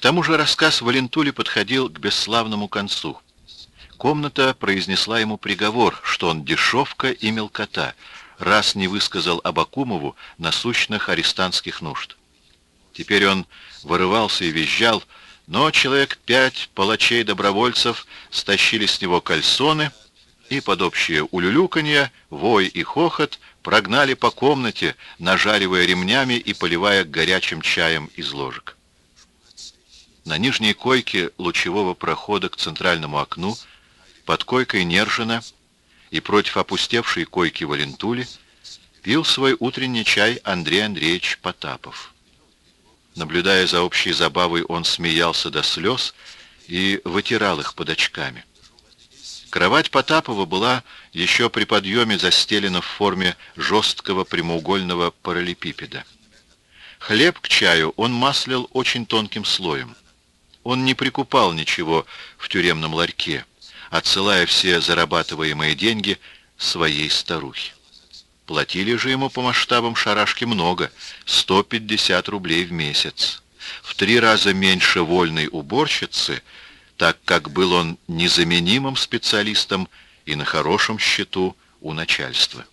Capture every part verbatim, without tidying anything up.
тому же рассказ Валентули подходил к бесславному концу. Комната произнесла ему приговор, что он дешевка и мелкота, раз не высказал Абакумову насущных арестантских нужд. Теперь он вырывался и визжал, но человек пять палачей-добровольцев стащили с него кальсоны и под общее улюлюканье, вой и хохот прогнали по комнате, нажаривая ремнями и поливая горячим чаем из ложек. На нижней койке лучевого прохода к центральному окну, под койкой Нержина и против опустевшей койки Валентули, пил свой утренний чай Андрей Андреевич Потапов. Наблюдая за общей забавой, он смеялся до слез и вытирал их под очками. Кровать Потапова была еще при подъеме застелена в форме жесткого прямоугольного параллелепипеда. Хлеб к чаю он маслил очень тонким слоем. Он не прикупал ничего в тюремном ларьке, отсылая все зарабатываемые деньги своей старухе. Платили же ему по масштабам шарашки много — сто пятьдесят рублей в месяц. В три раза меньше вольной уборщицы, так как был он незаменимым специалистом и на хорошем счету у начальства.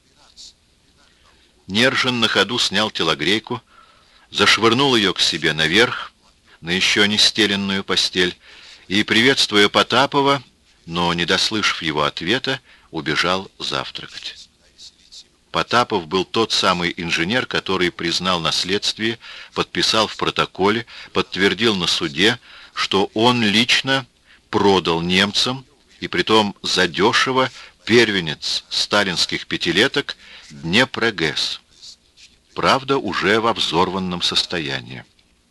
Нержин на ходу снял телогрейку, зашвырнул ее к себе наверх, на еще не стеленную постель, и, приветствуя Потапова, но, не дослышав его ответа, убежал завтракать. Потапов был тот самый инженер, который признал на следствии, подписал в протоколе, подтвердил на суде, что он лично продал немцам, и притом задешево, первенец сталинских пятилеток Днепрогэс. Правда, уже во взорванном состоянии.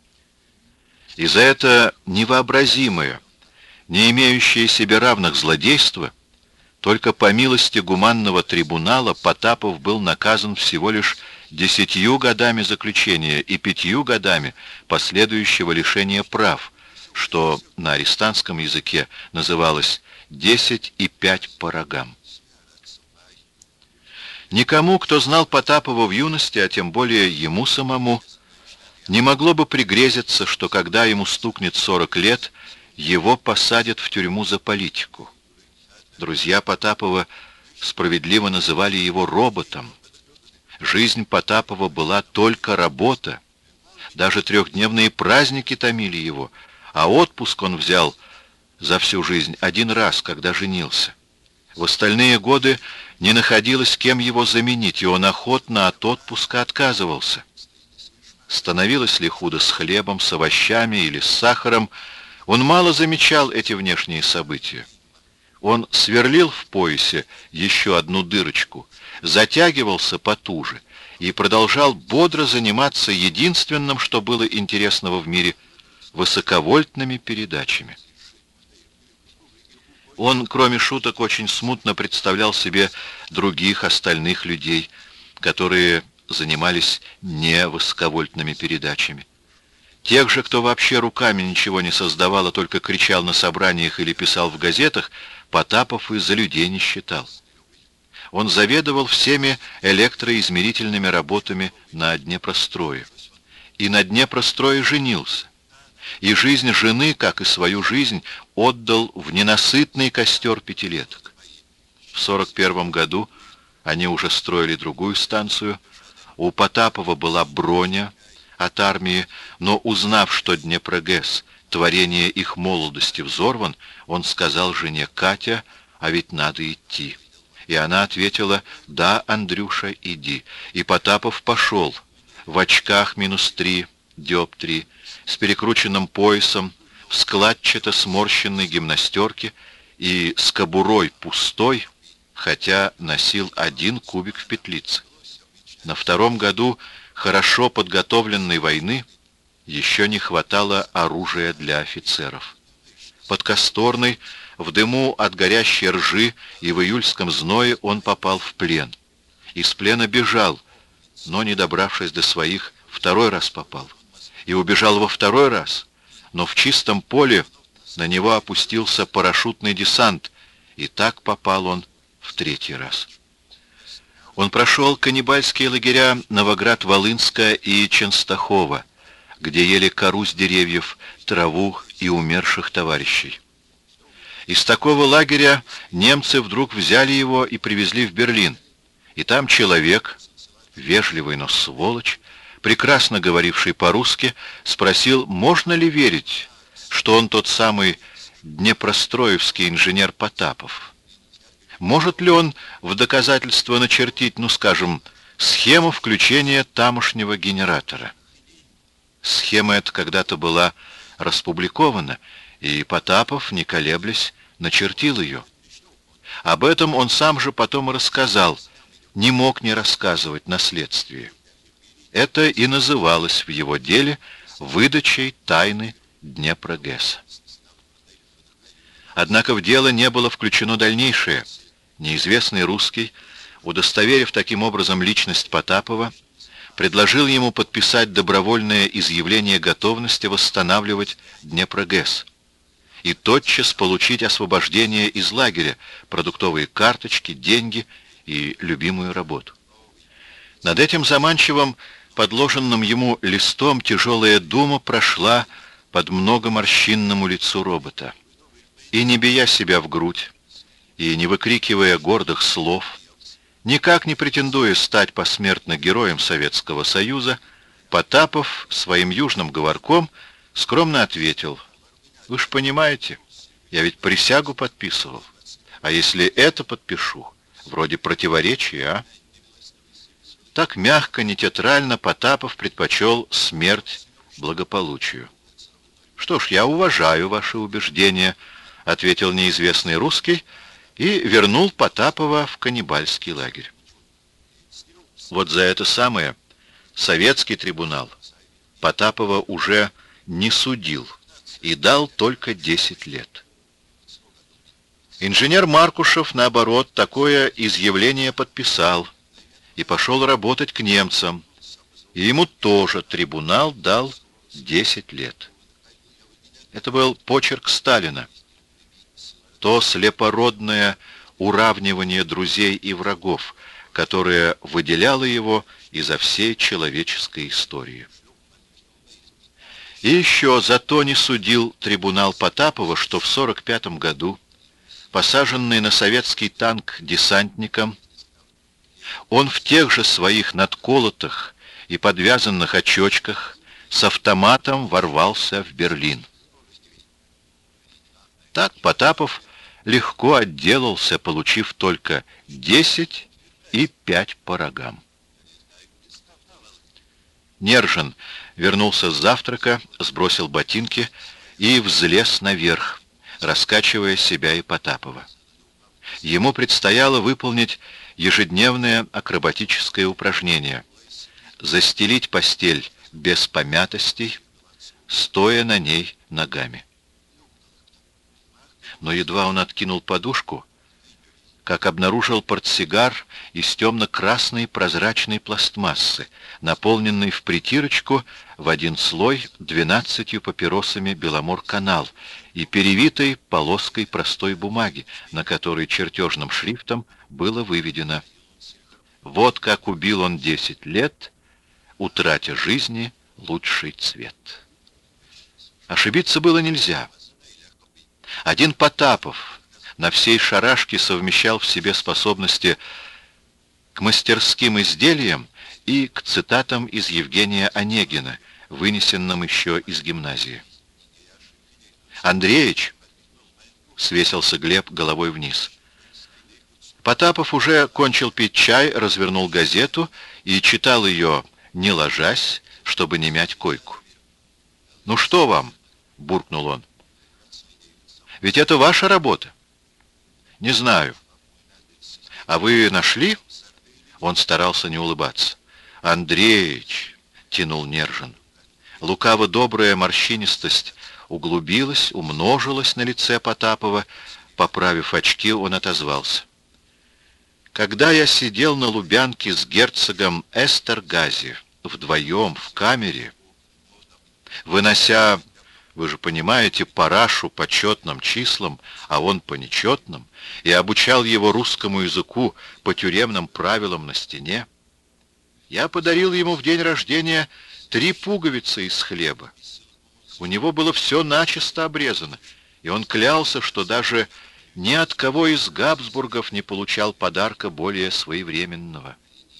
И за это невообразимое, не имеющее себе равных злодейство, только по милости гуманного трибунала Потапов был наказан всего лишь десятью годами заключения и пятью годами последующего лишения прав, что на арестантском языке называлось «десять и пять по рогам». Никому, кто знал Потапова в юности, а тем более ему самому, не могло бы пригрезиться, что когда ему стукнет сорок лет, его посадят в тюрьму за политику. Друзья Потапова справедливо называли его роботом. Жизнь Потапова была только работа. Даже трехдневные праздники томили его, а отпуск он взял за всю жизнь один раз, когда женился. В остальные годы не находилось кем его заменить, и он охотно от отпуска отказывался. Становилось ли худо с хлебом, с овощами или с сахаром, он мало замечал эти внешние события. Он сверлил в поясе еще одну дырочку, затягивался потуже и продолжал бодро заниматься единственным, что было интересного в мире — высоковольтными передачами. Он, кроме шуток, очень смутно представлял себе других остальных людей, которые занимались не высоковольтными передачами. Тех же, кто вообще руками ничего не создавал, а только кричал на собраниях или писал в газетах, Потапов и за людей не считал. Он заведовал всеми электроизмерительными работами на Днепрострое. И на Днепрострое женился. И жизнь жены, как и свою жизнь, отдал в ненасытный костер пятилеток. В сорок первом году они уже строили другую станцию. У Потапова была броня от армии, но, узнав, что Днепрогэс, творение их молодости, взорван, он сказал жене: «Катя, а ведь надо идти». И она ответила: «Да, Андрюша, иди». И Потапов пошел, в очках минус три, диоптрии, с перекрученным поясом, в складчато сморщенной гимнастерке и с кобурой пустой, хотя носил один кубик в петлице. На втором году хорошо подготовленной войны еще не хватало оружия для офицеров. Под Косторной, в дыму от горящей ржи и в июльском зное он попал в плен. Из плена бежал, но, не добравшись до своих, второй раз попал. И убежал во второй раз, но в чистом поле на него опустился парашютный десант, и так попал он в третий раз. Он прошел каннибальские лагеря Новоград-Волынска и Ченстахова, где ели кору с деревьев, траву и умерших товарищей. Из такого лагеря немцы вдруг взяли его и привезли в Берлин. И там человек, вежливый, но сволочь, прекрасно говоривший по-русски, спросил, можно ли верить, что он тот самый днепростроевский инженер Потапов. Может ли он в доказательство начертить, ну скажем, схему включения тамошнего генератора? Схема эта когда-то была распубликована, и Потапов, не колеблясь, начертил ее. Об этом он сам же потом и рассказал, не мог не рассказывать на следствии. Это и называлось в его деле выдачей тайны Днепрогэса. Однако в дело не было включено дальнейшее. Неизвестный русский, удостоверив таким образом личность Потапова, предложил ему подписать добровольное изъявление готовности восстанавливать Днепрогэс и тотчас получить освобождение из лагеря, продуктовые карточки, деньги и любимую работу. Над этим заманчивым, подложенным ему листом тяжелая дума прошла под многоморщинному лицу робота. И не бия себя в грудь, и не выкрикивая гордых слов, никак не претендуя стать посмертно героем Советского Союза, Потапов своим южным говорком скромно ответил: «Вы ж понимаете, я ведь присягу подписывал, а если это подпишу, вроде противоречия, а?» Так мягко, не театрально Потапов предпочел смерть благополучию. «Что ж, я уважаю ваши убеждения», — ответил неизвестный русский и вернул Потапова в каннибальский лагерь. Вот за это самое советский трибунал Потапова уже не судил и дал только десять лет. Инженер Маркушев, наоборот, такое изъявление подписал и пошел работать к немцам, и ему тоже трибунал дал десять лет. Это был почерк Сталина. То слепородное уравнивание друзей и врагов, которое выделяло его изо всей человеческой истории. И еще за то не судил трибунал Потапова, что в сорок пятом году, посаженный на советский танк десантником, он в тех же своих надколотых и подвязанных очочках с автоматом ворвался в Берлин. Так Потапов легко отделался, получив только десять и пять по рогам. Нержин вернулся с завтрака, сбросил ботинки и взлез наверх, раскачивая себя и Потапова. Ему предстояло выполнить ежедневное акробатическое упражнение — застелить постель без помятостей, стоя на ней ногами. Но едва он откинул подушку, как обнаружил портсигар из темно-красной прозрачной пластмассы, наполненный в притирочку в один слой двенадцатью папиросами «Беломор-канал» и перевитой полоской простой бумаги, на которой чертежным шрифтом было выведено: «Вот как убил он десять лет, утратя жизни лучший цвет». Ошибиться было нельзя. Один Потапов на всей шарашке совмещал в себе способности к мастерским изделиям и к цитатам из Евгения Онегина, вынесенным еще из гимназии. «Андреич!» — свесился Глеб головой вниз. Потапов уже кончил пить чай, развернул газету и читал ее, не ложась, чтобы не мять койку. «Ну что вам?» — буркнул он. «Ведь это ваша работа». «Не знаю». «А вы нашли?» Он старался не улыбаться. «Андреич!» — тянул Нержин. Лукаво-добрая морщинистость углубилась, умножилась на лице Потапова. Поправив очки, он отозвался: «Когда я сидел на Лубянке с герцогом Эстергази вдвоем в камере, вынося, вы же понимаете, парашу по четным числам, а он по нечетным, и обучал его русскому языку по тюремным правилам на стене, я подарил ему в день рождения три пуговицы из хлеба. У него было все начисто обрезано, и он клялся, что даже ни от кого из Габсбургов не получал подарка более своевременного.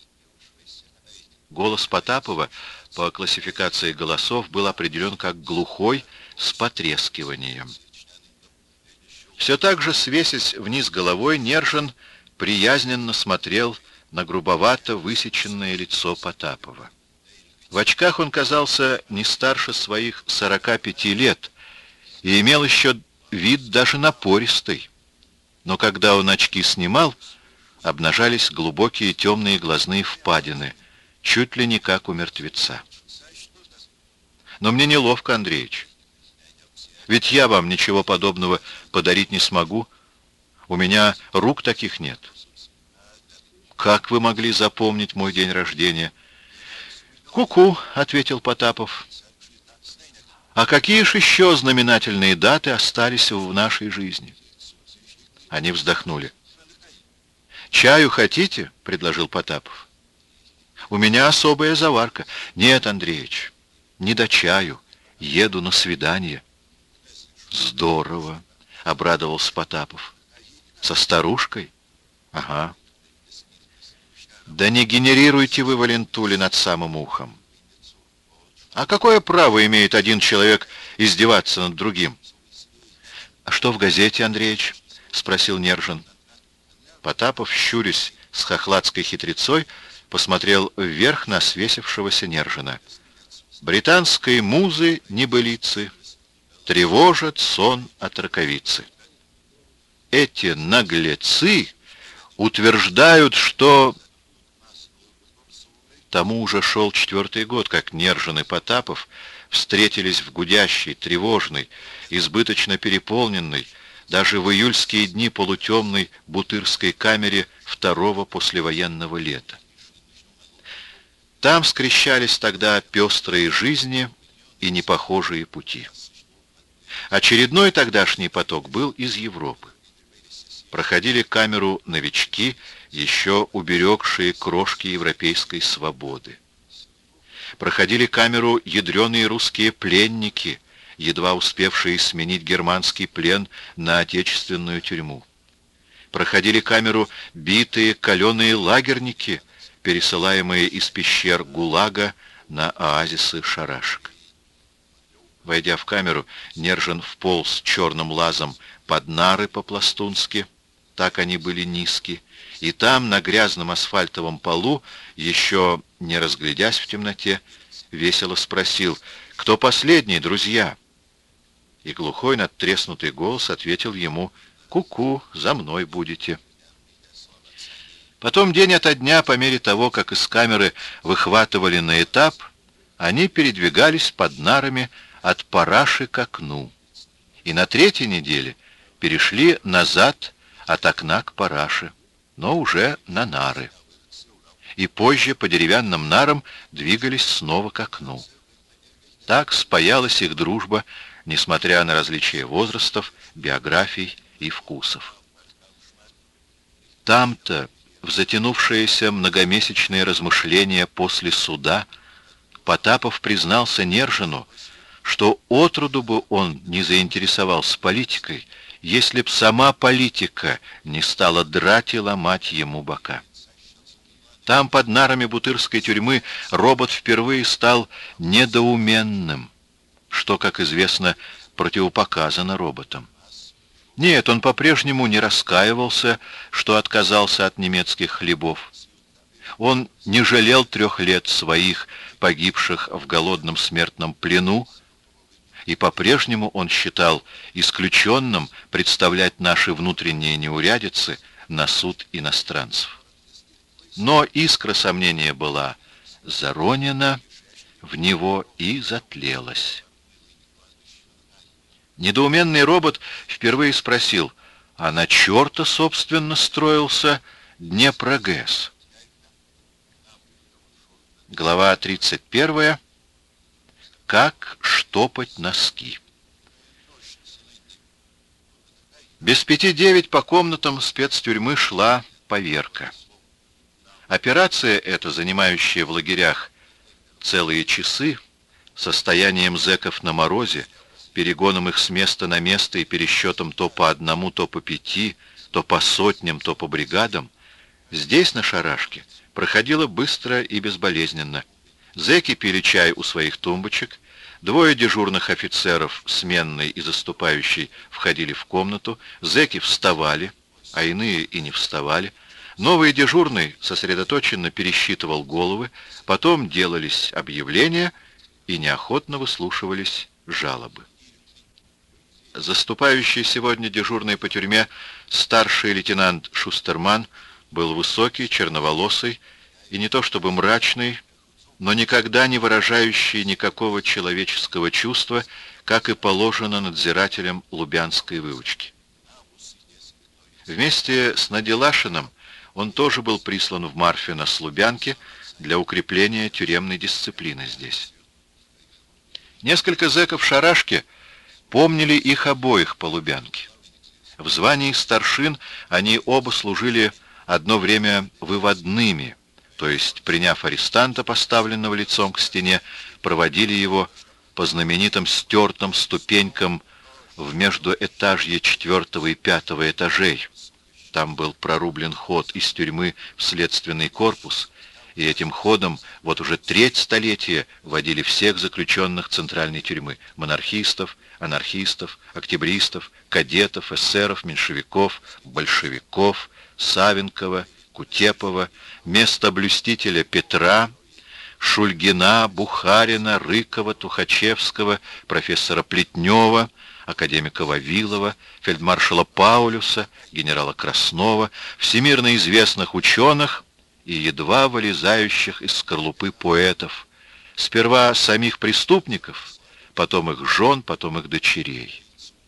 Голос Потапова по классификации голосов был определен как глухой с потрескиванием. Все так же, свесясь вниз головой, Нержин приязненно смотрел на грубовато высеченное лицо Потапова. В очках он казался не старше своих сорока пяти лет и имел еще вид даже напористый. Но когда он очки снимал, обнажались глубокие темные глазные впадины, чуть ли не как у мертвеца. Но мне неловко, Андреич. Ведь я вам ничего подобного подарить не смогу. У меня рук таких нет. Как вы могли запомнить мой день рождения? «Ку-ку», — ответил Потапов. «А какие же еще знаменательные даты остались в нашей жизни?» Они вздохнули. «Чаю хотите?» — предложил Потапов. «У меня особая заварка». «Нет, Андреич, не до чаю. Еду на свидание». «Здорово», — обрадовался Потапов. «Со старушкой?» «Ага». «Да не генерируйте вы валентули над самым ухом. А какое право имеет один человек издеваться над другим?» «А что в газете, Андреич?» — спросил Нержин. Потапов, щурясь с хохладской хитрецой, посмотрел вверх на свесившегося Нержина. «Британской музы небылицы тревожат сон от раковицы. Эти наглецы утверждают, что...» Тому уже шел четвертый год, как Нержин и Потапов встретились в гудящей, тревожной, избыточно переполненной, даже в июльские дни полутемной бутырской камере второго послевоенного лета. Там скрещались тогда пестрые жизни и непохожие пути. Очередной тогдашний поток был из Европы. Проходили камеру новички, еще уберегшие крошки европейской свободы. Проходили камеру ядреные русские пленники, едва успевшие сменить германский плен на отечественную тюрьму. Проходили камеру битые каленые лагерники, пересылаемые из пещер ГУЛАГа на оазисы шарашек. Войдя в камеру, Нержин вполз черным лазом под нары по-пластунски, так они были низки, и там, на грязном асфальтовом полу, еще не разглядясь в темноте, весело спросил: «Кто последний, друзья?» И глухой надтреснутый голос ответил ему: «Ку-ку, за мной будете». Потом день ото дня, по мере того, как из камеры выхватывали на этап, они передвигались под нарами от параши к окну. И на третьей неделе перешли назад от окна к параше, но уже на нары. И позже по деревянным нарам двигались снова к окну. Так спаялась их дружба, несмотря на различия возрастов, биографий и вкусов. Там-то, в затянувшееся многомесячные размышления после суда, Потапов признался Нержину, что отроду бы он не заинтересовался политикой, если б сама политика не стала драть и ломать ему бока. Там, под нарами бутырской тюрьмы, робот впервые стал недоуменным, что, как известно, противопоказано роботам. Нет, он по-прежнему не раскаивался, что отказался от немецких хлебов. Он не жалел трех лет своих, погибших в голодном смертном плену, и по-прежнему он считал исключенным представлять наши внутренние неурядицы на суд иностранцев. Но искра сомнения была заронена в него и затлелась. Недоуменный робот впервые спросил: а на черта, собственно, строился Днепрогэс? Глава тридцать первая. Как штопать носки. Без пяти девять по комнатам спецтюрьмы шла поверка. Операция эта, занимающая в лагерях целые часы, состоянием зэков на морозе, перегоном их с места на место и пересчетом то по одному, то по пяти, то по сотням, то по бригадам, здесь, на шарашке, проходило быстро и безболезненно. Зэки пили чай у своих тумбочек, двое дежурных офицеров, сменный и заступающий, входили в комнату, зэки вставали, а иные и не вставали. Новый дежурный сосредоточенно пересчитывал головы, потом делались объявления и неохотно выслушивались жалобы. Заступающий сегодня дежурный по тюрьме старший лейтенант Шустерман был высокий, черноволосый и не то чтобы мрачный, но никогда не выражающий никакого человеческого чувства, как и положено надзирателям лубянской выучки. Вместе с Наделашиным он тоже был прислан в Марфино с Лубянки для укрепления тюремной дисциплины здесь. Несколько зэков шарашки помнили их обоих по Лубянке. В звании старшин они оба служили одно время выводными, то есть, приняв арестанта, поставленного лицом к стене, проводили его по знаменитым стертым ступенькам в междуэтажье четвертого и пятого этажей. Там был прорублен ход из тюрьмы в следственный корпус, и этим ходом вот уже треть столетия водили всех заключенных центральной тюрьмы — монархистов, анархистов, октябристов, кадетов, эсеров, меньшевиков, большевиков, Савенкова, Кутепова, местоблюстителя Петра, Шульгина, Бухарина, Рыкова, Тухачевского, профессора Плетнева, академика Вавилова, фельдмаршала Паулюса, генерала Краснова, всемирно известных ученых и едва вылезающих из скорлупы поэтов, сперва самих преступников, потом их жен, потом их дочерей.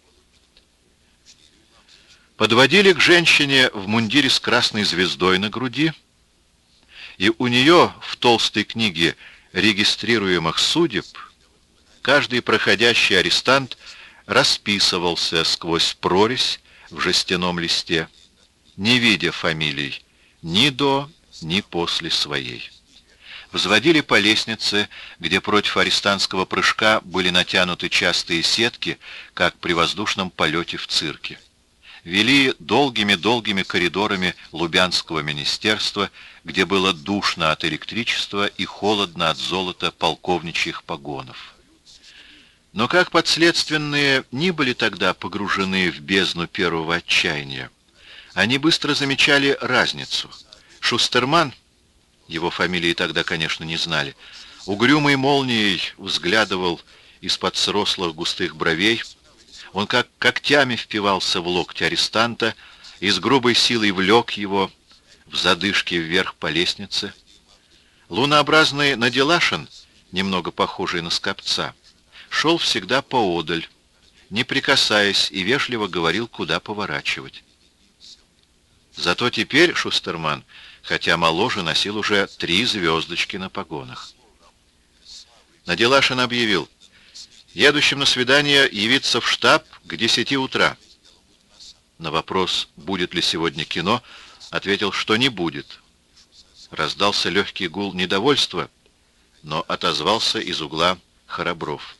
Подводили к женщине в мундире с красной звездой на груди, и у нее в толстой книге регистрируемых судеб каждый проходящий арестант расписывался сквозь прорезь в жестяном листе, не видя фамилий ни до, ни после своей. Взводили по лестнице, где против арестантского прыжка были натянуты частые сетки, как при воздушном полете в цирке. Вели долгими-долгими коридорами Лубянского министерства, где было душно от электричества и холодно от золота полковничьих погонов. Но как подследственные ни были тогда погружены в бездну первого отчаяния, они быстро замечали разницу. Шустерман, его фамилии тогда, конечно, не знали, угрюмой молнией взглядывал из-под срослых густых бровей. Он как когтями впивался в локти арестанта и с грубой силой влек его в задышке вверх по лестнице. Лунообразный Наделашин, немного похожий на скопца, шел всегда поодаль, не прикасаясь, и вежливо говорил, куда поворачивать. Зато теперь Шустерман, хотя моложе, носил уже три звездочки на погонах. Наделашин объявил: едущим на свидание явиться в штаб к десяти утра. На вопрос, будет ли сегодня кино, ответил, что не будет. Раздался легкий гул недовольства, но отозвался из угла Храбров: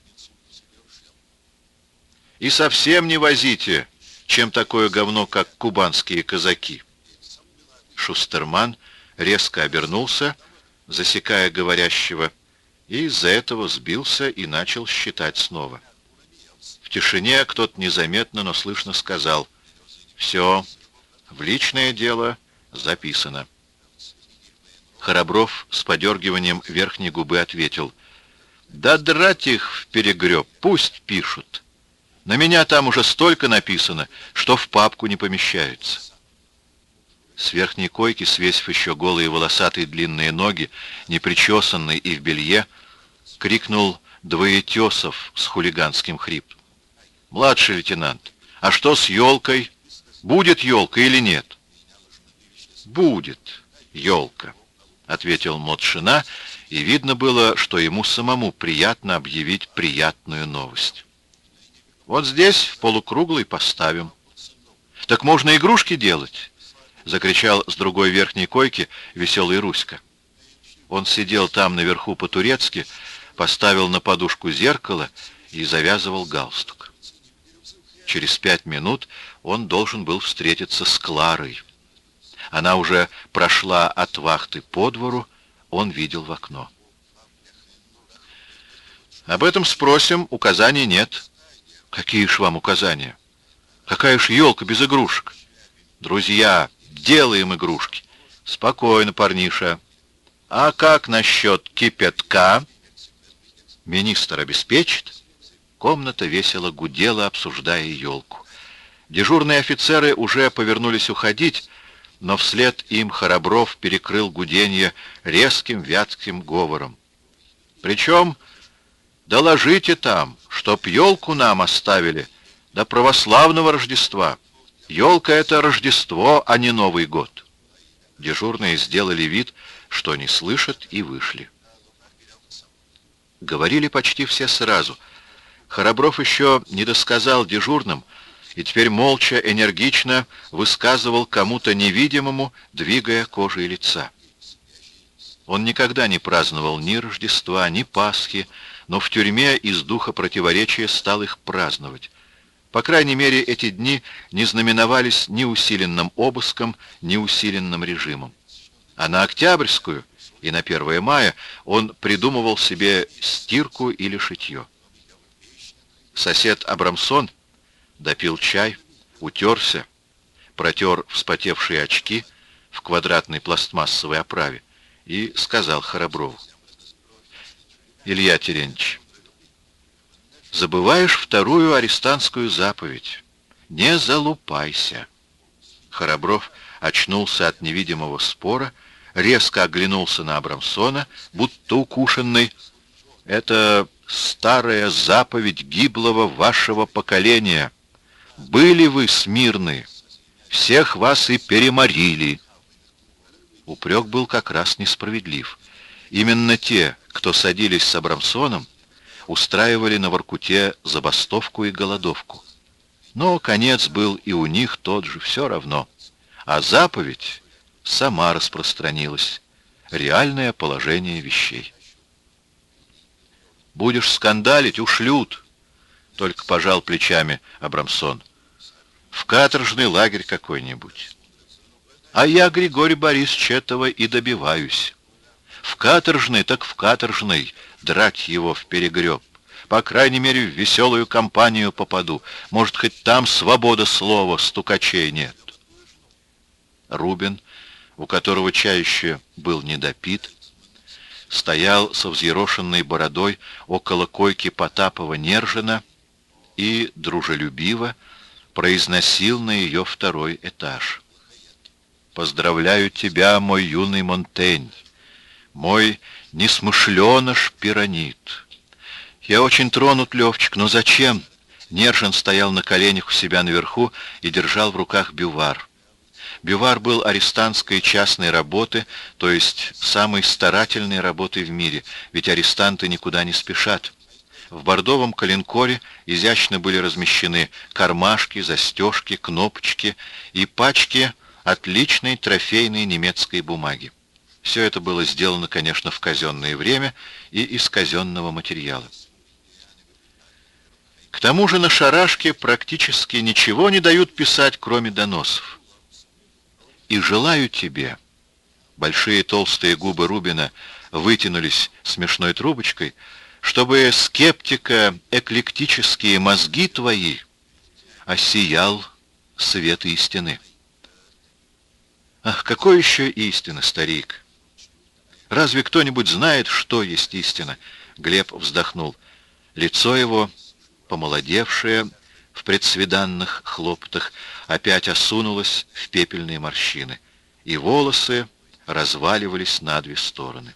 и совсем не возите, чем такое говно, как кубанские казаки. Шустерман резко обернулся, засекая говорящего, и из-за этого сбился и начал считать снова. В тишине кто-то незаметно, но слышно сказал: «Все, в личное дело записано». Храбров с подергиванием верхней губы ответил: «Да драть их в перегреб, пусть пишут. На меня там уже столько написано, что в папку не помещается». С верхней койки, свесив еще голые волосатые длинные ноги, непричесанный и в белье, крикнул Двоетесов с хулиганским хрипом: «Младший лейтенант, а что с елкой? Будет елка или нет?» «Будет елка», — ответил Мотшина, и видно было, что ему самому приятно объявить приятную новость. «Вот здесь в полукруглый поставим». «Так можно игрушки делать?» — закричал с другой верхней койки веселый Руська. Он сидел там наверху по-турецки, поставил на подушку зеркало и завязывал галстук. Через пять минут он должен был встретиться с Кларой. Она уже прошла от вахты по двору, он видел в окно. «Об этом спросим, указаний нет». «Какие ж вам указания? Какая ж елка без игрушек?» «Друзья, делаем игрушки». «Спокойно, парниша. А как насчет кипятка?» «Министр обеспечит?» Комната весело гудела, обсуждая елку. Дежурные офицеры уже повернулись уходить, но вслед им Хоробров перекрыл гуденье резким вятским говором. «Причем доложите там, чтоб елку нам оставили до православного Рождества. Елка — это Рождество, а не Новый год». Дежурные сделали вид, что не слышат, и вышли. Говорили почти все сразу. Хоробров еще не досказал дежурным, и теперь молча, энергично высказывал кому-то невидимому, двигая кожей лица. Он никогда не праздновал ни Рождества, ни Пасхи, но в тюрьме из духа противоречия стал их праздновать. По крайней мере, эти дни не знаменовались ни усиленным обыском, ни усиленным режимом. А на Октябрьскую и на первое мая он придумывал себе стирку или шитье. Сосед Абрамсон допил чай, утерся, протер вспотевшие очки в квадратной пластмассовой оправе и сказал Хороброву: «Илья Терентьевич, забываешь вторую арестантскую заповедь. Не залупайся». Хоробров очнулся от невидимого спора, резко оглянулся на Абрамсона, будто укушенный. «Это старая заповедь гиблого вашего поколения. Были вы смирны, всех вас и переморили». Упрек был как раз несправедлив. Именно те, кто садились с Абрамсоном, устраивали на Воркуте забастовку и голодовку. Но конец был и у них тот же, все равно. А заповедь сама распространилась. Реальное положение вещей. «Будешь скандалить — ушлют», — только пожал плечами Абрамсон. «В каторжный лагерь какой-нибудь». «А я, Григорий Борисович, этого и добиваюсь. В каторжный, так в каторжный, драть его в перегреб. По крайней мере, в веселую компанию попаду. Может, хоть там свобода слова, стукачей нет». Рубин, у которого чай еще был недопит, стоял со взъерошенной бородой около койки Потапова-Нержина и дружелюбиво произносил на ее второй этаж: «Поздравляю тебя, мой юный Монтень, мой несмышленыш Пиранит. Я очень тронут, Левчик, но зачем?» Нержин стоял на коленях у себя наверху и держал в руках бювар. Бювар был арестантской частной работы, то есть самой старательной работой в мире, ведь арестанты никуда не спешат. В бордовом коленкоре изящно были размещены кармашки, застежки, кнопочки и пачки отличной трофейной немецкой бумаги. Все это было сделано, конечно, в казенное время и из казенного материала. К тому же на шарашке практически ничего не дают писать, кроме доносов. И желаю тебе, большие толстые губы Рубина вытянулись смешной трубочкой, чтобы скептико-эклектические мозги твои осиял свет истины. Ах, какой еще истина, старик? Разве кто-нибудь знает, что есть истина? Глеб вздохнул. Лицо его, помолодевшее в предсвиданных хлопотах, опять осунулось в пепельные морщины, и волосы разваливались на две стороны.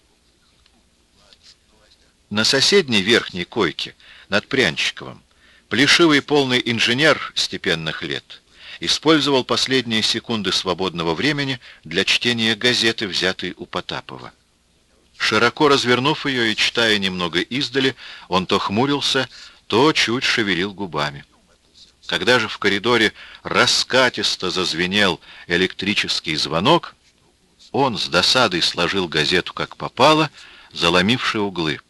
На соседней верхней койке, над Прянчиковым, плешивый полный инженер степенных лет использовал последние секунды свободного времени для чтения газеты, взятой у Потапова. Широко развернув ее и читая немного издали, он то хмурился, то чуть шевелил губами. Когда же в коридоре раскатисто зазвенел электрический звонок, он с досадой сложил газету как попало, заломивши углы.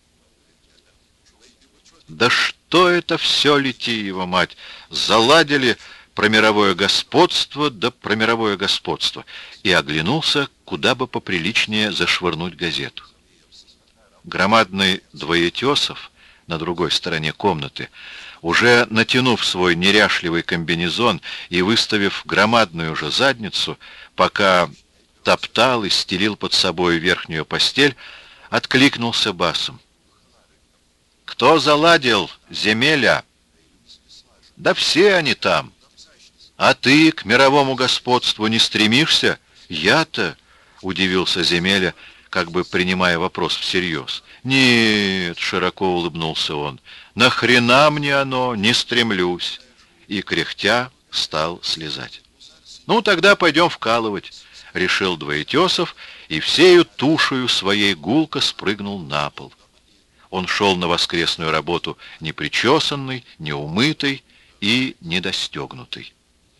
«Да что это все, лети его мать! Заладили про мировое господство, да про мировое господство!» И оглянулся, куда бы поприличнее зашвырнуть газету. Громадный Двоетесов на другой стороне комнаты, уже натянув свой неряшливый комбинезон и выставив громадную же задницу, пока топтал и стелил под собой верхнюю постель, откликнулся басом. «Кто заладил, земеля?» «Да все они там. А ты к мировому господству не стремишься?» «Я-то?» — удивился земеля, как бы принимая вопрос всерьез. «Нет», — широко улыбнулся он, — «нахрена мне оно, не стремлюсь». И, кряхтя, стал слезать. «Ну, тогда пойдем вкалывать», — решил Двоетесов, и всею тушею своей гулко спрыгнул на пол. Он шел на воскресную работу непричесанный, неумытый и недостегнутый.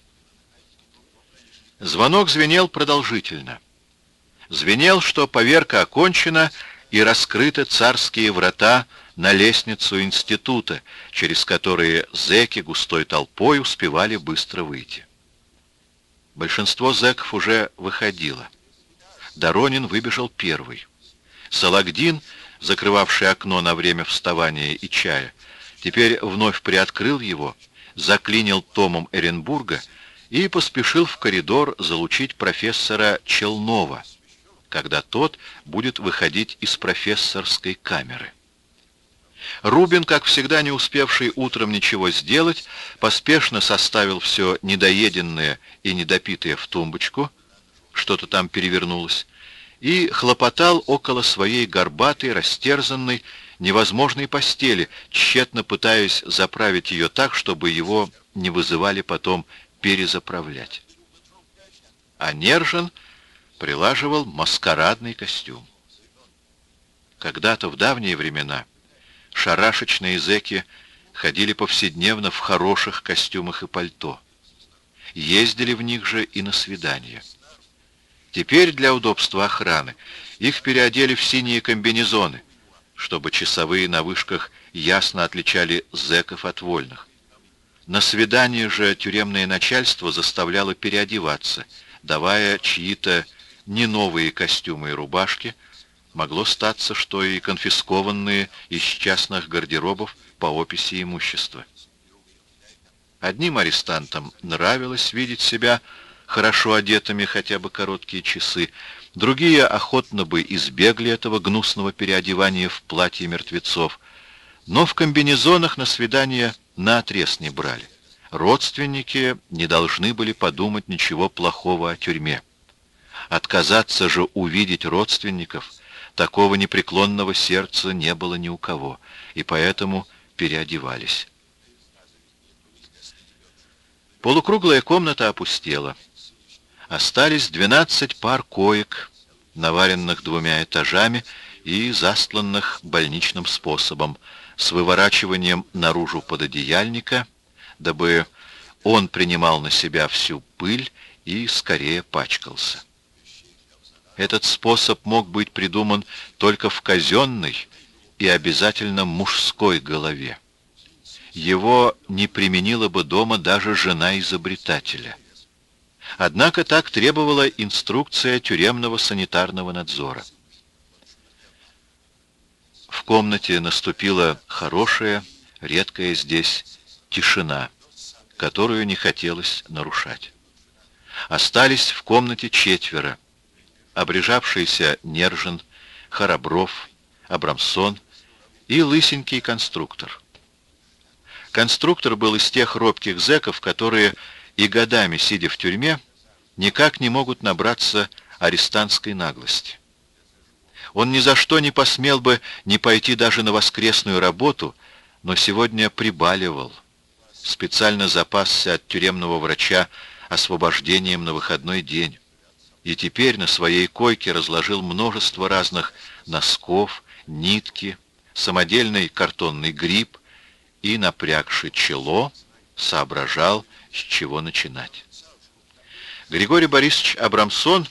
Звонок звенел продолжительно. Звенел, что поверка окончена и раскрыты царские врата на лестницу института, через которые зэки густой толпой успевали быстро выйти. Большинство зэков уже выходило. Доронин выбежал первый. Салагдин, закрывавший окно на время вставания и чая, теперь вновь приоткрыл его, заклинил томом Эренбурга и поспешил в коридор залучить профессора Челнова, когда тот будет выходить из профессорской камеры. Рубин, как всегда не успевший утром ничего сделать, поспешно составил все недоеденное и недопитое в тумбочку, что-то там перевернулось, и хлопотал около своей горбатой, растерзанной, невозможной постели, тщетно пытаясь заправить ее так, чтобы его не вызывали потом перезаправлять. А Нержин прилаживал маскарадный костюм. Когда-то в давние времена шарашечные зэки ходили повседневно в хороших костюмах и пальто. Ездили в них же и на свидания. Теперь для удобства охраны их переодели в синие комбинезоны, чтобы часовые на вышках ясно отличали зэков от вольных. На свидание же тюремное начальство заставляло переодеваться, давая чьи-то не новые костюмы и рубашки, могло статься, что и конфискованные из частных гардеробов по описи имущества. Одним арестантам нравилось видеть себя хорошо одетыми хотя бы короткие часы, другие охотно бы избегли этого гнусного переодевания в платье мертвецов, но в комбинезонах на свидание наотрез не брали. Родственники не должны были подумать ничего плохого о тюрьме. Отказаться же увидеть родственников, такого непреклонного сердца не было ни у кого, и поэтому переодевались. Полукруглая комната опустела. Остались двенадцать пар коек, наваренных двумя этажами и застланных больничным способом, с выворачиванием наружу пододеяльника, дабы он принимал на себя всю пыль и скорее пачкался. Этот способ мог быть придуман только в казенной и обязательно мужской голове. Его не применила бы дома даже жена изобретателя. Однако так требовала инструкция тюремного санитарного надзора. В комнате наступила хорошая, редкая здесь тишина, которую не хотелось нарушать. Остались в комнате четверо: обрежавшийся Нержин, Харабров, Абрамсон и лысенький конструктор. Конструктор был из тех робких зэков, которые и годами, сидя в тюрьме, никак не могут набраться арестантской наглости. Он ни за что не посмел бы не пойти даже на воскресную работу, но сегодня прибаливал. Специально запасся от тюремного врача освобождением на выходной день. И теперь на своей койке разложил множество разных носков, нитки, самодельный картонный гриб и, напрягши чело, соображал, с чего начинать. Григорий Борисович Абрамсон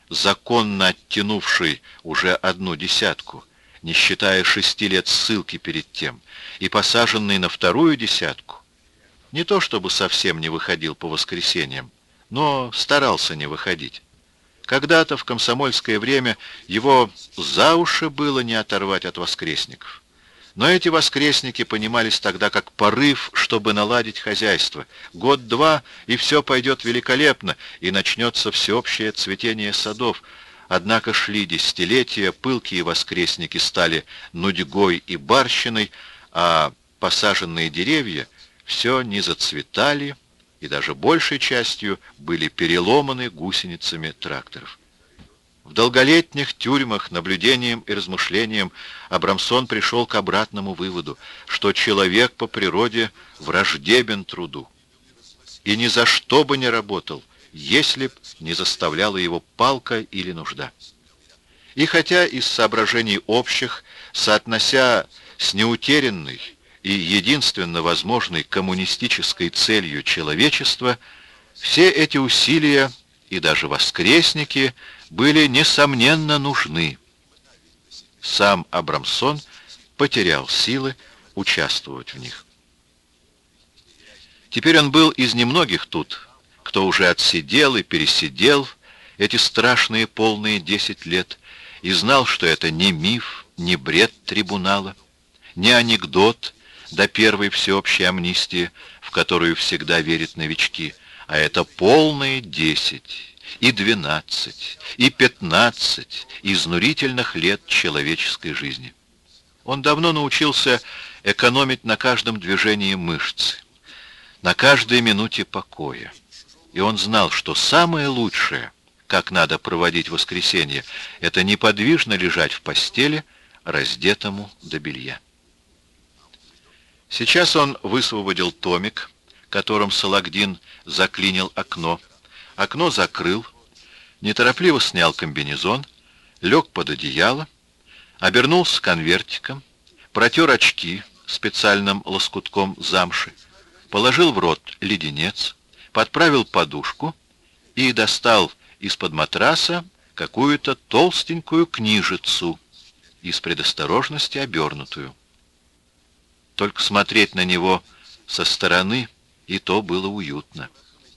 законно оттянувший уже одну десятку, не считая шести лет ссылки перед тем, и посаженный на вторую десятку, не то чтобы совсем не выходил по воскресеньям, но старался не выходить. Когда-то в комсомольское время его за уши было не оторвать от воскресников. Но эти воскресники понимались тогда как порыв, чтобы наладить хозяйство. Год-два, и все пойдет великолепно, и начнется всеобщее цветение садов. Однако шли десятилетия, пылкие воскресники стали нудьгой и барщиной, а посаженные деревья все не зацветали и даже большей частью были переломаны гусеницами тракторов. В долголетних тюрьмах, наблюдением и размышлением Абрамсон пришел к обратному выводу, что человек по природе враждебен труду и ни за что бы не работал, если б не заставляла его палка или нужда. И хотя из соображений общих, соотнося с неутерянной и единственно возможной коммунистической целью человечества, все эти усилия и даже воскресники были, несомненно, нужны. Сам Абрамсон потерял силы участвовать в них. Теперь он был из немногих тут, кто уже отсидел и пересидел эти страшные полные десять лет и знал, что это не миф, не бред трибунала, не анекдот до первой всеобщей амнистии, в которую всегда верят новички, а это полные десять и двенадцать и пятнадцать изнурительных лет человеческой жизни. Он давно научился экономить на каждом движении мышцы, на каждой минуте покоя. И он знал, что самое лучшее, как надо проводить воскресенье, это неподвижно лежать в постели, раздетому до белья. Сейчас он высвободил томик, которым Салагдин заклинил окно, окно закрыл, неторопливо снял комбинезон, лег под одеяло, обернулся конвертиком, протер очки специальным лоскутком замши, положил в рот леденец, подправил подушку и достал из-под матраса какую-то толстенькую книжицу, из предосторожности обернутую. Только смотреть на него со стороны и то было уютно.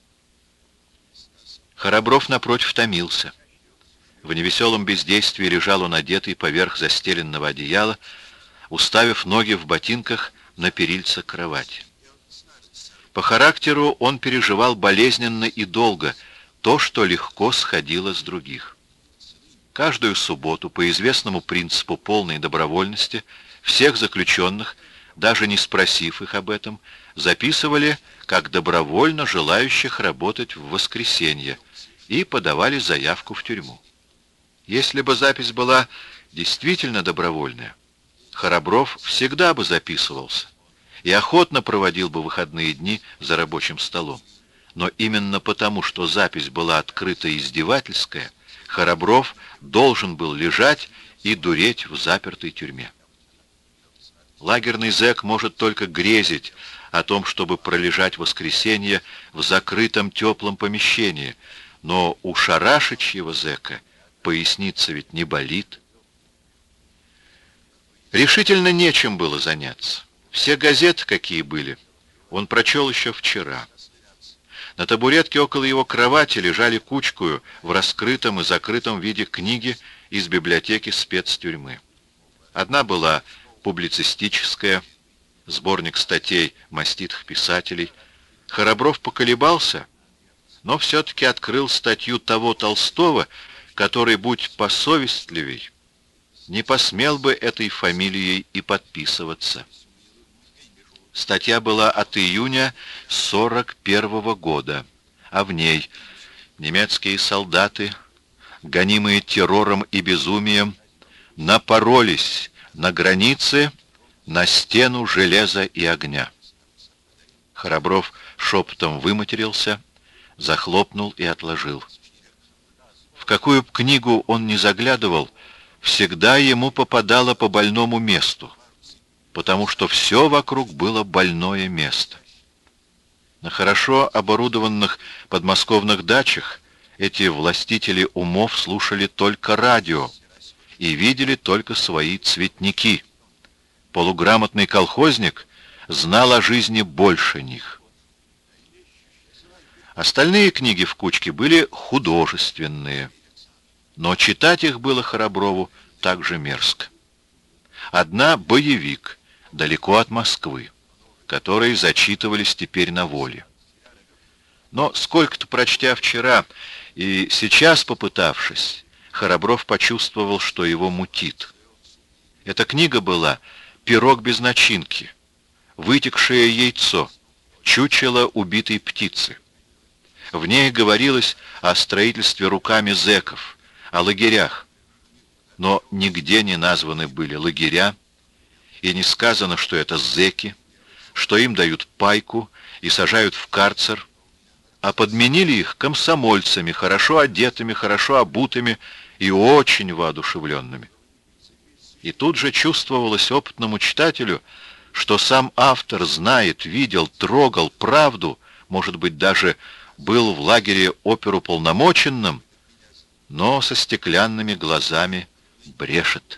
Хоробров, напротив, томился. В невеселом бездействии лежал он одетый поверх застеленного одеяла, уставив ноги в ботинках на перильце кровати. По характеру он переживал болезненно и долго то, что легко сходило с других. Каждую субботу, по известному принципу полной добровольности, всех заключенных, даже не спросив их об этом, записывали как добровольно желающих работать в воскресенье и подавали заявку в тюрьму. Если бы запись была действительно добровольная, Хоробров всегда бы записывался и охотно проводил бы выходные дни за рабочим столом. Но именно потому, что запись была открыта издевательская, Хоробров должен был лежать и дуреть в запертой тюрьме. Лагерный зэк может только грезить о том, чтобы пролежать воскресенье в закрытом теплом помещении, но у шарашичьего зэка поясница ведь не болит. Решительно нечем было заняться. Все газеты, какие были, он прочел еще вчера. На табуретке около его кровати лежали кучкою в раскрытом и закрытом виде книги из библиотеки спецтюрьмы. Одна была публицистическая, сборник статей маститых писателей. Хоробров поколебался, но все-таки открыл статью того Толстого, который, будь посовестливей, не посмел бы этой фамилией и подписываться. Статья была от июня сорок первого года, а в ней немецкие солдаты, гонимые террором и безумием, напоролись на границе на стену железа и огня. Хоробров шепотом выматерился, захлопнул и отложил. В какую б книгу он ни заглядывал, всегда ему попадало по больному месту, потому что все вокруг было больное место. На хорошо оборудованных подмосковных дачах эти властители умов слушали только радио и видели только свои цветники. Полуграмотный колхозник знал о жизни больше них. Остальные книги в кучке были художественные, но читать их было Храброву так же мерзко. Одна — боевик, далеко от Москвы, которые зачитывались теперь на воле. Но сколько-то прочтя вчера и сейчас попытавшись, Храбров почувствовал, что его мутит. Эта книга была «Пирог без начинки», «Вытекшее яйцо», «Чучело убитой птицы». В ней говорилось о строительстве руками зэков, о лагерях. Но нигде не названы были лагеря, и не сказано, что это зэки, что им дают пайку и сажают в карцер, а подменили их комсомольцами, хорошо одетыми, хорошо обутыми и очень воодушевленными. И тут же чувствовалось опытному читателю, что сам автор знает, видел, трогал правду, может быть, даже был в лагере оперуполномоченным, но со стеклянными глазами брешет.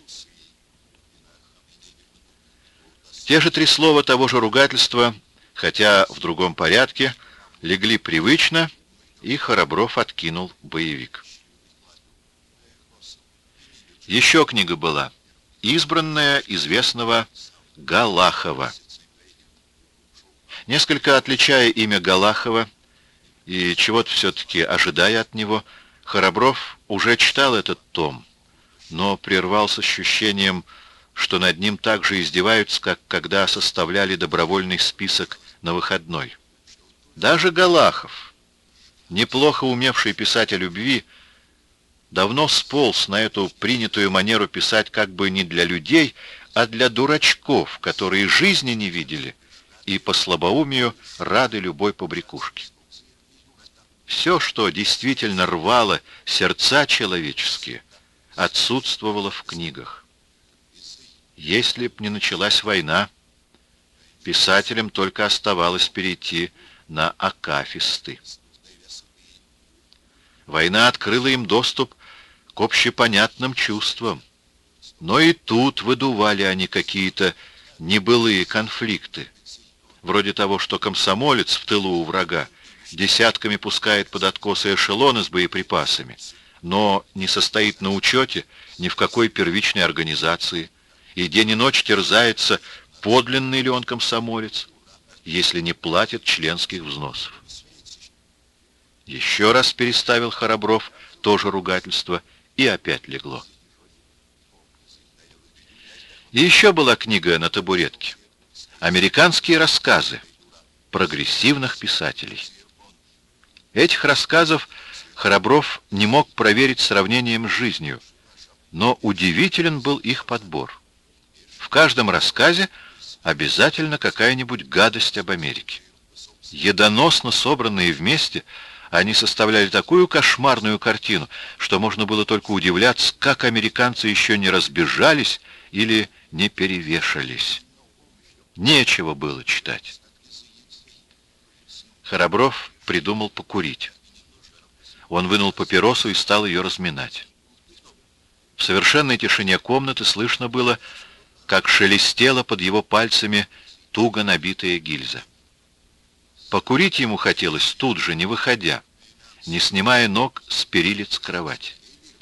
Те же три слова того же ругательства, хотя в другом порядке, легли привычно, и Храбров откинул боевик. Еще книга была, избранная известного Галахова. Несколько отличая имя Галахова и чего-то все-таки ожидая от него, Храбров уже читал этот том, но прервал с ощущением, что над ним так же издеваются, как когда составляли добровольный список на выходной. Даже Галахов, неплохо умевший писать о любви, давно сполз на эту принятую манеру писать как бы не для людей, а для дурачков, которые жизни не видели и по слабоумию рады любой побрякушке. Все, что действительно рвало сердца человеческие, отсутствовало в книгах. Если б не началась война, писателям только оставалось перейти на акафисты. Война открыла им доступ к общепонятным чувствам, но и тут выдували они какие-то небылые конфликты, вроде того, что комсомолец в тылу у врага десятками пускает под откосы эшелоны с боеприпасами, но не состоит на учете ни в какой первичной организации, и день и ночь терзается, подлинный ли он комсомолец, если не платит членских взносов. Еще раз переставил Храбров тоже ругательство, и опять легло. И еще была книга на табуретке. «Американские рассказы» прогрессивных писателей. Этих рассказов Храбров не мог проверить сравнением с жизнью, но удивителен был их подбор. В каждом рассказе обязательно какая-нибудь гадость об Америке. Едоносно собранные вместе, они составляли такую кошмарную картину, что можно было только удивляться, как американцы еще не разбежались или не перевешались. Нечего было читать. Храбров придумал покурить. Он вынул папиросу и стал ее разминать. В совершенной тишине комнаты слышно было, как шелестела под его пальцами туго набитая гильза. Покурить ему хотелось тут же, не выходя, не снимая ног с перилец кровати.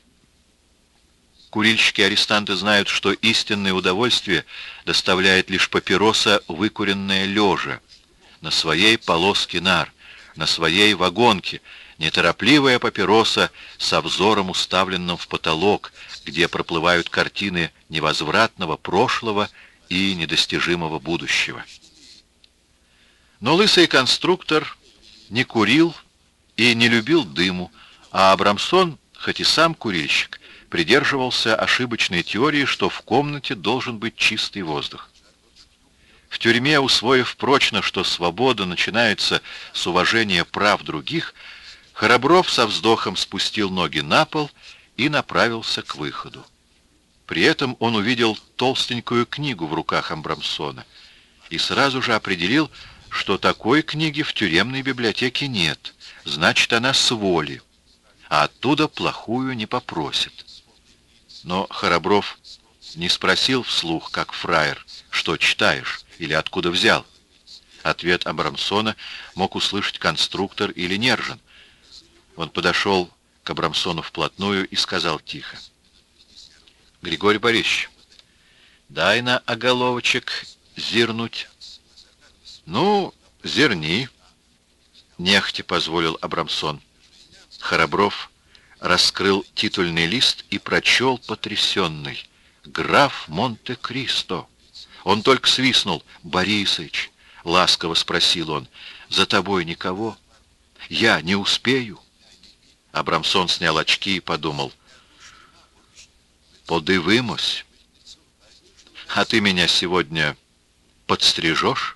Курильщики-арестанты знают, что истинное удовольствие доставляет лишь папироса, выкуренная лежа, на своей полоске нар, на своей вагонке, неторопливая папироса со взором, уставленным в потолок, где проплывают картины невозвратного прошлого и недостижимого будущего. Но лысый конструктор не курил и не любил дыму, а Абрамсон, хоть и сам курильщик, придерживался ошибочной теории, что в комнате должен быть чистый воздух. В тюрьме, усвоив прочно, что свобода начинается с уважения прав других, Храбров со вздохом спустил ноги на пол и направился к выходу. При этом он увидел толстенькую книгу в руках Абрамсона и сразу же определил, что такой книги в тюремной библиотеке нет, значит, она с воли. а оттуда плохую не попросит. Но Хоробров не спросил вслух, как фраер, что читаешь или откуда взял. Ответ Абрамсона мог услышать конструктор или Нержин. Он подошел к Абрамсону вплотную и сказал тихо: «Григорий Борисович, дай на оголовочек зирнуть». «Ну, зерни», — нехотя позволил Абрамсон. Хоробров раскрыл титульный лист и прочел потрясенный: «Граф Монте-Кристо». Он только свистнул: «Борисыч», — ласково спросил он, — «за тобой никого? Я не успею?» Абрамсон снял очки и подумал: «Подивимось. А ты меня сегодня подстрижешь?»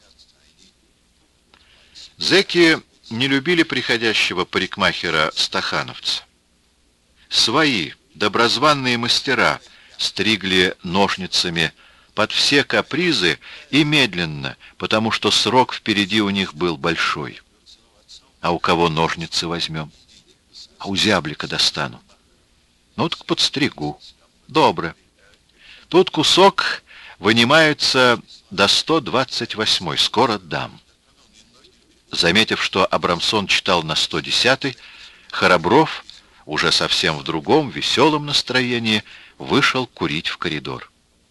Зэки не любили приходящего парикмахера-стахановца. Свои доброзванные мастера стригли ножницами под все капризы и медленно, потому что срок впереди у них был большой. А у кого ножницы возьмем? А у зяблика достану. Ну так подстригу. Добро. Тут кусок вынимается до сто двадцать восьмой. Скоро дам. Заметив, что Абрамсон читал на сто десятый, Хоробров, уже совсем в другом, веселом настроении, вышел курить в коридор.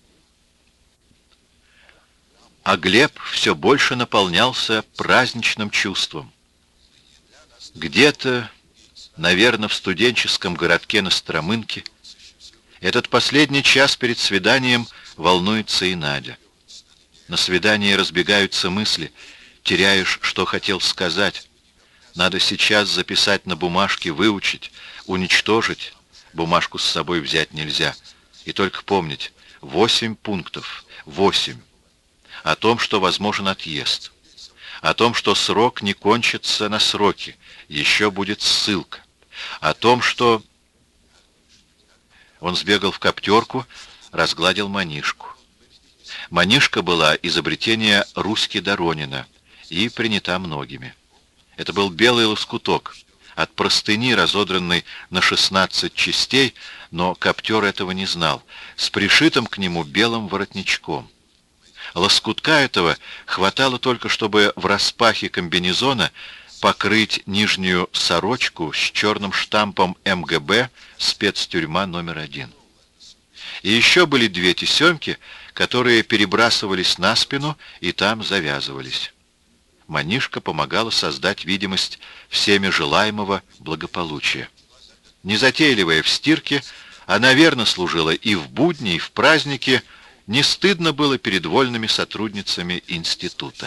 А Глеб все больше наполнялся праздничным чувством. Где-то, наверное, в студенческом городке на Стромынке, этот последний час перед свиданием волнуется и Надя. На свидании разбегаются мысли, теряешь, что хотел сказать. Надо сейчас записать на бумажке, выучить, уничтожить. Бумажку с собой взять нельзя. И только помнить: восемь пунктов. Восемь. О том, что возможен отъезд. О том, что срок не кончится на сроке. Еще будет ссылка. О том, что... Он сбегал в коптерку, разгладил манишку. Манишка была изобретение Руськи Доронина и принята многими. Это был белый лоскуток, от простыни, разодранный на шестнадцать частей, но коптер этого не знал, с пришитым к нему белым воротничком. Лоскутка этого хватало только, чтобы в распахе комбинезона покрыть нижнюю сорочку с черным штампом эм гэ бэ «Спецтюрьма номер один». И еще были две тесемки, которые перебрасывались на спину и там завязывались. Манишка помогала создать видимость всеми желаемого благополучия. Незатейливая в стирке, она верно служила и в будни, и в праздники. Не стыдно было перед вольными сотрудницами института.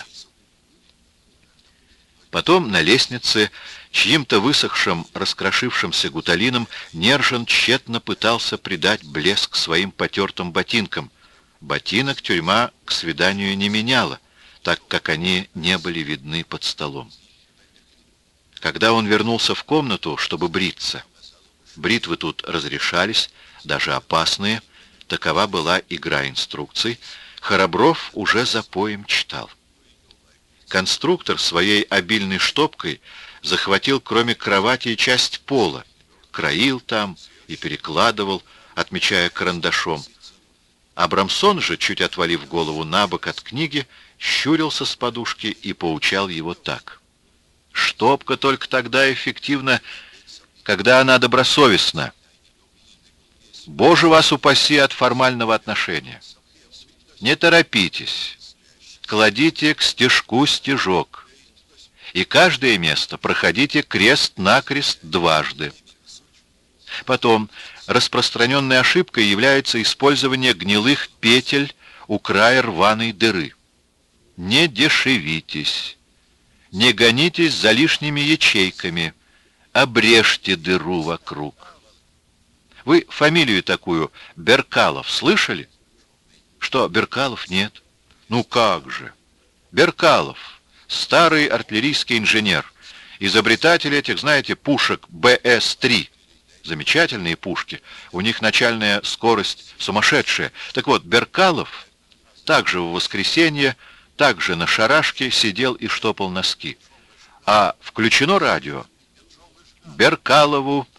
Потом на лестнице, чьим-то высохшим, раскрошившимся гуталином, Нержин тщетно пытался придать блеск своим потертым ботинкам. Ботинок тюрьма к свиданию не меняла, так как они не были видны под столом. Когда он вернулся в комнату, чтобы бриться, бритвы тут разрешались, даже опасные, такова была игра инструкций, Хоробров уже за поем читал. Конструктор своей обильной штопкой захватил кроме кровати и часть пола, краил там и перекладывал, отмечая карандашом. Абрамсон же, чуть отвалив голову набок от книги, щурился с подушки и поучал его так: «Штопка только тогда эффективна, когда она добросовестна. Боже вас упаси от формального отношения. Не торопитесь, кладите к стежку стежок, и каждое место проходите крест-накрест дважды». Потом распространенной ошибкой является использование гнилых петель у края рваной дыры. Не дешевитесь, не гонитесь за лишними ячейками, обрежьте дыру вокруг. Вы фамилию такую Беркалов слышали? Что, Беркалов? Нет. Ну как же. Беркалов, старый артиллерийский инженер, изобретатель этих, знаете, пушек бэ эс три. Замечательные пушки. У них начальная скорость сумасшедшая. Так вот, Беркалов также в воскресенье, также на шарашке сидел и штопал носки. А включено радио. Беркалову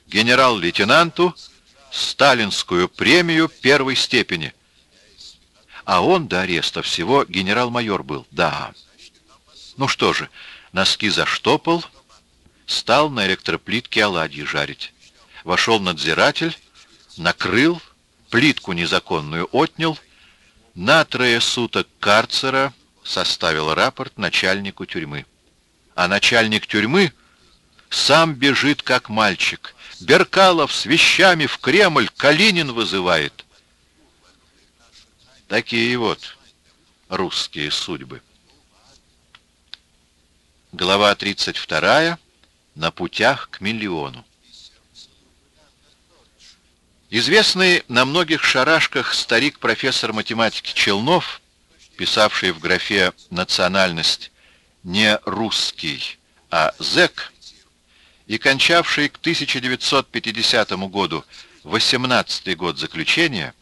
генерал-лейтенанту сталинскую премию первой степени. А он до ареста всего генерал-майор был. Да. Ну что же, носки заштопал, стал на электроплитке оладьи жарить. Вошел надзиратель, накрыл, плитку незаконную отнял, на трое суток карцера составил рапорт начальнику тюрьмы. А начальник тюрьмы сам бежит, как мальчик. Беркалов с вещами в Кремль, Калинин вызывает. Такие вот русские судьбы. Глава тридцать вторая. На путях к миллиону. Известный на многих шарашках старик-профессор математики Челнов, писавший в графе «национальность» не русский, а зэк, и кончавший к тысяча девятьсот пятидесятому году восемнадцатый год заключения,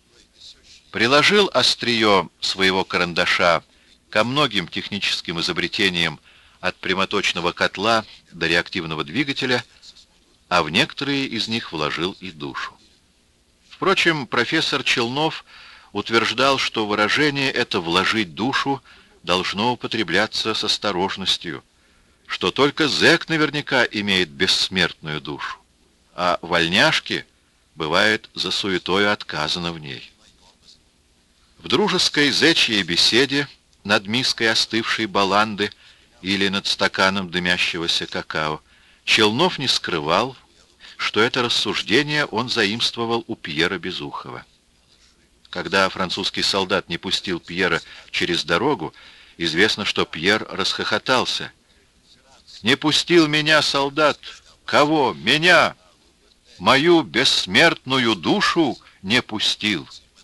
приложил острие своего карандаша ко многим техническим изобретениям от прямоточного котла до реактивного двигателя, а в некоторые из них вложил и душу. Впрочем, профессор Челнов утверждал, что выражение это «вложить душу» должно употребляться с осторожностью, что только зэк наверняка имеет бессмертную душу, а вольняшке бывает за суетою отказано в ней. В дружеской зэчьей беседе над миской остывшей баланды или над стаканом дымящегося какао Челнов не скрывал, что это рассуждение он заимствовал у Пьера Безухова. Когда французский солдат не пустил Пьера через дорогу, известно, что Пьер расхохотался. «Не пустил меня солдат! Кого? Меня! Мою бессмертную душу не пустил!»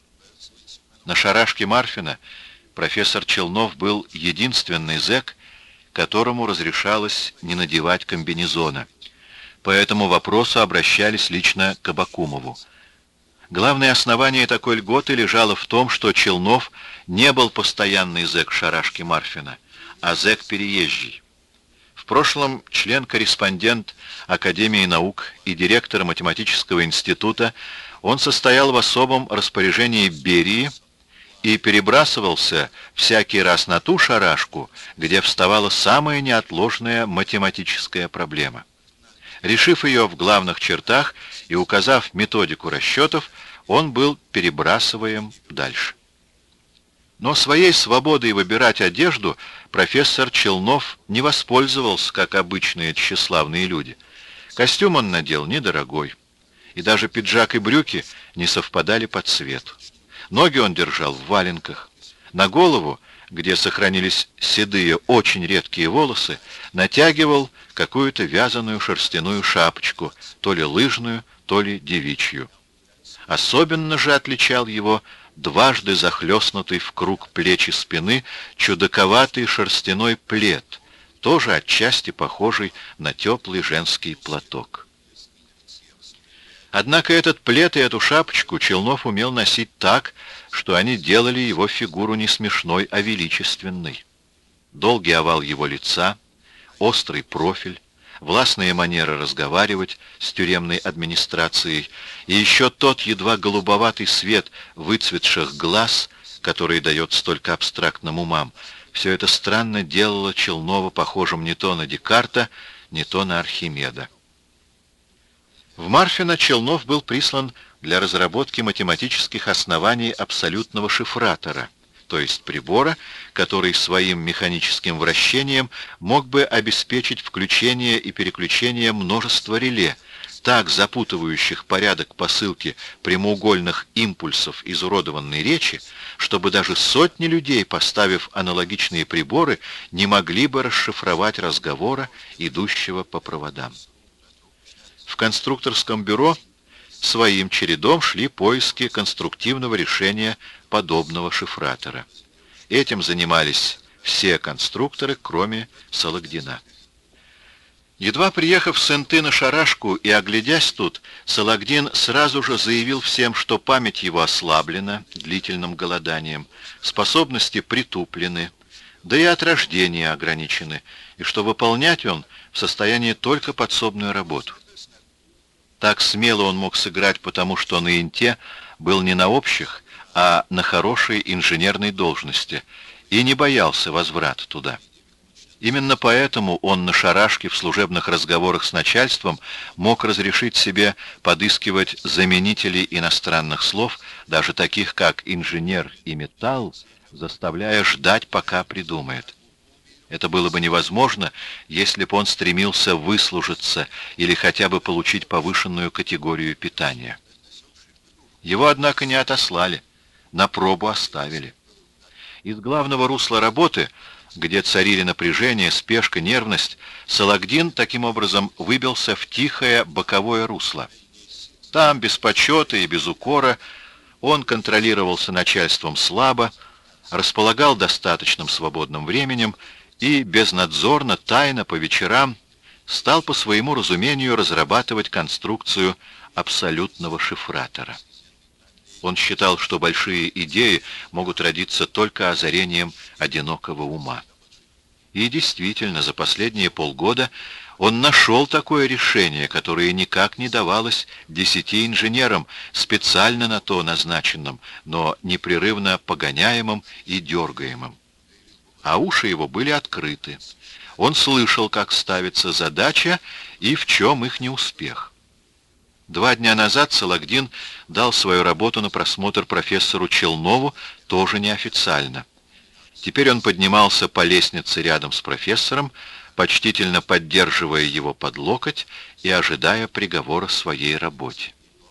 На шарашке Марфина профессор Челнов был единственный зэк, которому разрешалось не надевать комбинезона. По этому вопросу обращались лично к Абакумову. Главное основание такой льготы лежало в том, что Челнов не был постоянный зэк шарашки Марфина, а зэк переезжий. В прошлом член-корреспондент Академии наук и директор математического института, он состоял в особом распоряжении Берии и перебрасывался всякий раз на ту шарашку, где вставала самая неотложная математическая проблема. Решив ее в главных чертах и указав методику расчетов, он был перебрасываем дальше. Но своей свободой выбирать одежду профессор Челнов не воспользовался, как обычные тщеславные люди. Костюм он надел недорогой, и даже пиджак и брюки не совпадали по цвету. Ноги он держал в валенках. На голову, где сохранились седые, очень редкие волосы, натягивал какую-то вязаную шерстяную шапочку, то ли лыжную, то ли девичью. Особенно же отличал его дважды захлестнутый в круг плеч и спины чудаковатый шерстяной плед, тоже отчасти похожий на теплый женский платок. Однако этот плед и эту шапочку Челнов умел носить так, что они делали его фигуру не смешной, а величественной. Долгий овал его лица, острый профиль, властная манера разговаривать с тюремной администрацией и еще тот едва голубоватый свет выцветших глаз, который дает столько абстрактным умам, все это странно делало Челнова похожим не то на Декарта, не то на Архимеда. В Марфино Челнов был прислан для разработки математических оснований абсолютного шифратора, то есть прибора, который своим механическим вращением мог бы обеспечить включение и переключение множества реле, так запутывающих порядок посылки прямоугольных импульсов изуродованной речи, чтобы даже сотни людей, поставив аналогичные приборы, не могли бы расшифровать разговора, идущего по проводам. В конструкторском бюро своим чередом шли поиски конструктивного решения подобного шифратора. Этим занимались все конструкторы, кроме Сологдина. Едва приехав с Энты на шарашку и оглядясь тут, Сологдин сразу же заявил всем, что память его ослаблена длительным голоданием, способности притуплены, да и от рождения ограничены, и что выполнять он в состоянии только подсобную работу. Так смело он мог сыграть, потому что на Инте был не на общих, а на хорошей инженерной должности и не боялся возврата туда. Именно поэтому он на шарашке в служебных разговорах с начальством мог разрешить себе подыскивать заменителей иностранных слов, даже таких как инженер и металл, заставляя ждать, пока придумает. Это было бы невозможно, если бы он стремился выслужиться или хотя бы получить повышенную категорию питания. Его, однако, не отослали, на пробу оставили. Из главного русла работы, где царили напряжение, спешка, нервность, Салагдин таким образом выбился в тихое боковое русло. Там, без почета и без укора, он контролировался начальством слабо, располагал достаточным свободным временем и безнадзорно, тайно, по вечерам стал по своему разумению разрабатывать конструкцию абсолютного шифратора. Он считал, что большие идеи могут родиться только озарением одинокого ума. И действительно, за последние полгода он нашел такое решение, которое никак не давалось десяти инженерам, специально на то назначенным, но непрерывно погоняемым и дергаемым. А уши его были открыты. Он слышал, как ставится задача и в чем их неуспех. Два дня назад Салагдин дал свою работу на просмотр профессору Челнову, тоже неофициально. Теперь он поднимался по лестнице рядом с профессором, почтительно поддерживая его под локоть и ожидая приговора своей работе.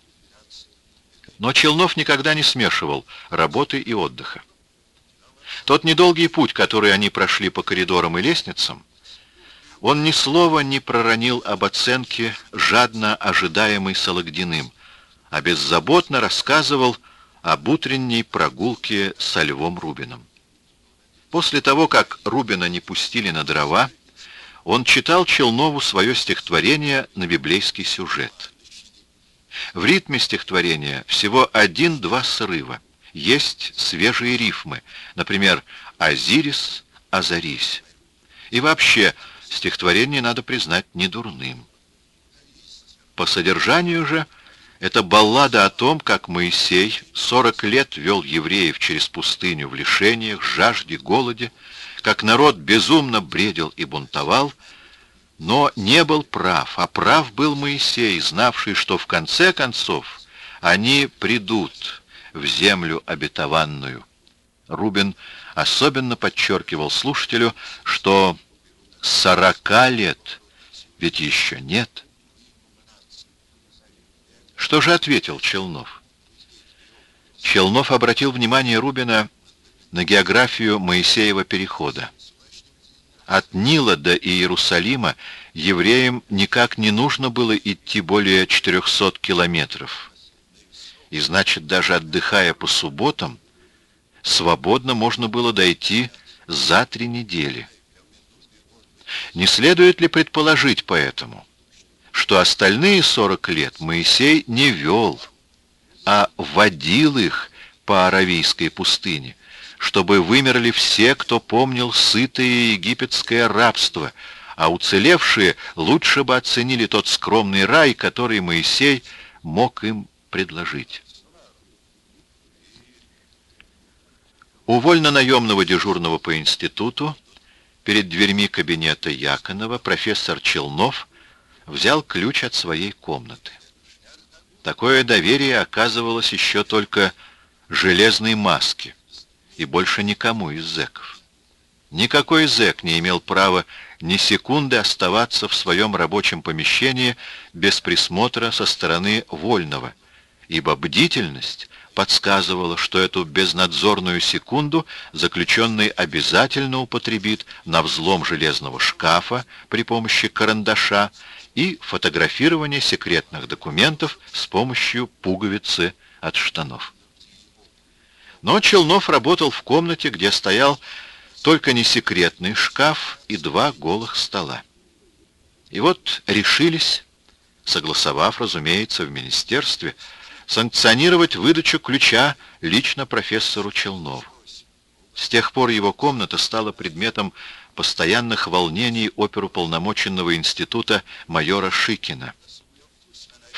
Но Челнов никогда не смешивал работы и отдыха. Тот недолгий путь, который они прошли по коридорам и лестницам, он ни слова не проронил об оценке, жадно ожидаемой Салагдиным, а беззаботно рассказывал об утренней прогулке со Львом Рубином. После того, как Рубина не пустили на дрова, он читал Челнову свое стихотворение на библейский сюжет. В ритме стихотворения всего один-два срыва. Есть свежие рифмы, например, «Азирис, озарись». И вообще, стихотворение, надо признать, недурным. По содержанию же, это баллада о том, как Моисей сорок лет вел евреев через пустыню в лишениях, жажде, голоде, как народ безумно бредил и бунтовал, но не был прав, а прав был Моисей, знавший, что в конце концов они придут в землю обетованную. Рубин особенно подчеркивал слушателю, что сорока лет ведь еще нет. Что же ответил Челнов? Челнов обратил внимание Рубина на географию Моисеева перехода. От Нила до Иерусалима евреям никак не нужно было идти более четырехсот километров. И значит, даже отдыхая по субботам, свободно можно было дойти за три недели. Не следует ли предположить поэтому, что остальные сорок лет Моисей не вел, а водил их по Аравийской пустыне, чтобы вымерли все, кто помнил сытое египетское рабство, а уцелевшие лучше бы оценили тот скромный рай, который Моисей мог им предложить. У вольно-наемного дежурного по институту перед дверьми кабинета Яконова профессор Челнов взял ключ от своей комнаты. Такое доверие оказывалось еще только железной маске и больше никому из зэков. Никакой зэк не имел права ни секунды оставаться в своем рабочем помещении без присмотра со стороны вольного, ибо бдительность подсказывала, что эту безнадзорную секунду заключенный обязательно употребит на взлом железного шкафа при помощи карандаша и фотографирование секретных документов с помощью пуговицы от штанов. Но Челнов работал в комнате, где стоял только не секретный шкаф и два голых стола. И вот решились, согласовав, разумеется, в министерстве, санкционировать выдачу ключа лично профессору Челнову. С тех пор его комната стала предметом постоянных волнений оперуполномоченного института майора Шикина. В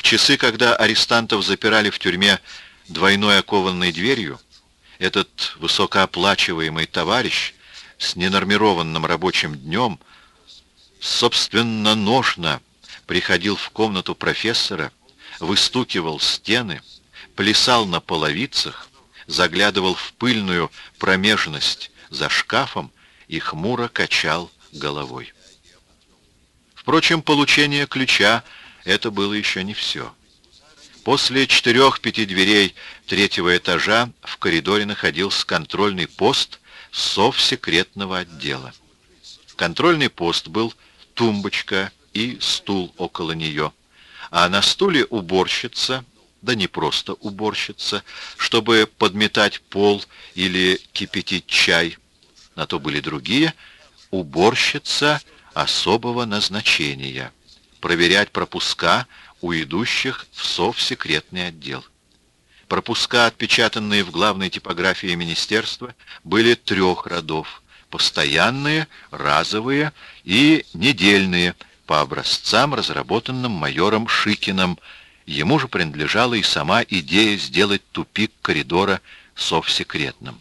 часы, когда арестантов запирали в тюрьме двойной окованной дверью, этот высокооплачиваемый товарищ с ненормированным рабочим днем собственно ношно приходил в комнату профессора, выстукивал стены, плясал на половицах, заглядывал в пыльную промежность за шкафом и хмуро качал головой. Впрочем, получение ключа — это было еще не все. После четырех-пяти дверей третьего этажа в коридоре находился контрольный пост совсекретного отдела. Контрольный пост был тумбочка и стул около нее, а на стуле уборщица, да не просто уборщица, чтобы подметать пол или кипятить чай, на то были другие, уборщица особого назначения, проверять пропуска у идущих в совсекретный отдел. Пропуска, отпечатанные в главной типографии министерства, были трех родов: постоянные, разовые и недельные, по образцам, разработанным майором Шикиным. Ему же принадлежала и сама идея сделать тупик коридора совсекретным.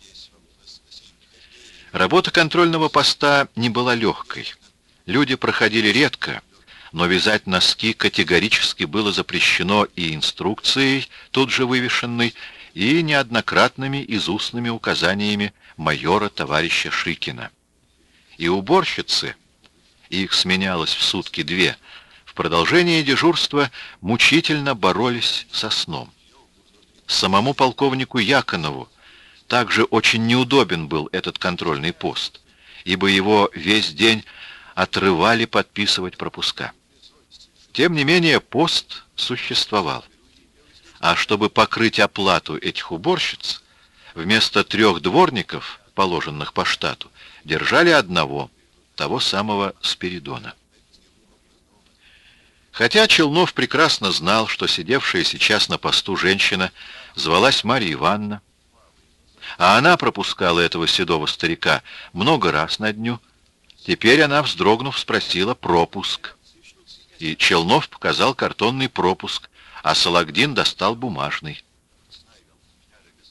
Работа контрольного поста не была легкой. Люди проходили редко, но вязать носки категорически было запрещено и инструкцией, тут же вывешенной, и неоднократными изустными указаниями майора товарища Шикина. И уборщицы, их сменялось в сутки две, в продолжение дежурства мучительно боролись со сном. Самому полковнику Яконову также очень неудобен был этот контрольный пост, ибо его весь день отрывали подписывать пропуска. Тем не менее, пост существовал. А чтобы покрыть оплату этих уборщиц, вместо трех дворников, положенных по штату, держали одного, того самого Спиридона. Хотя Челнов прекрасно знал, что сидевшая сейчас на посту женщина звалась Марья Ивановна, а она пропускала этого седого старика много раз на дню, теперь она, вздрогнув, спросила пропуск. И Челнов показал картонный пропуск, а Сологдин достал бумажный.